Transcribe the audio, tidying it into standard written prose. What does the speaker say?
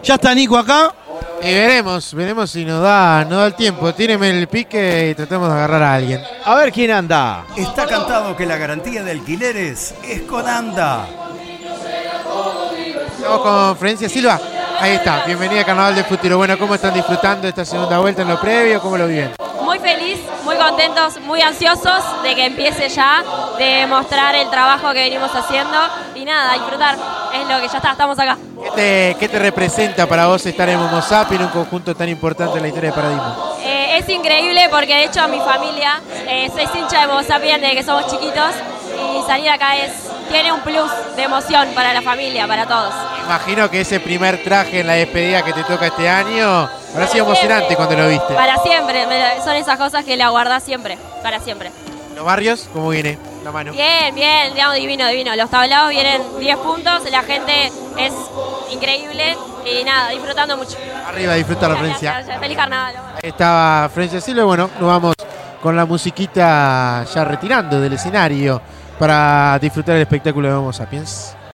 ¿Ya está Nico acá? Y veremos si nos da el tiempo. Tíreme el pique y tratamos de agarrar a alguien. A ver quién anda. Está cantado que la garantía de alquileres es con ANDA. Estamos con Florencia Silva. Ahí está, bienvenida a Carnaval de Futuro. Bueno, ¿cómo están disfrutando esta segunda vuelta en lo previo? ¿Cómo lo viven? Muy feliz, muy contentos, muy ansiosos de que empiece ya, de mostrar el trabajo que venimos haciendo y nada, disfrutar, es lo que ya está, estamos acá. ¿Qué te representa para vos estar en Momo Sapiens, en un conjunto tan importante en la historia de Paradigma? Es increíble porque de hecho mi familia, soy hincha de Momo Sapiens desde que somos chiquitos y salir acá tiene un plus de emoción para la familia, para todos. Imagino que ese primer traje en la despedida que te toca este año habrá sido emocionante cuando lo viste. Para siempre, son esas cosas que la guardás siempre, para siempre. ¿Los barrios? ¿Cómo viene la mano? Bien, digamos, divino. Los tablados vienen 10 puntos, la gente es increíble y nada, disfrutando mucho. Arriba, disfruta la Florencia. Gracias. Feliz carnaval. Ahí estaba Florencia Silva. Bueno, nos vamos con la musiquita ya retirando del escenario para disfrutar el espectáculo de Momo Sapiens.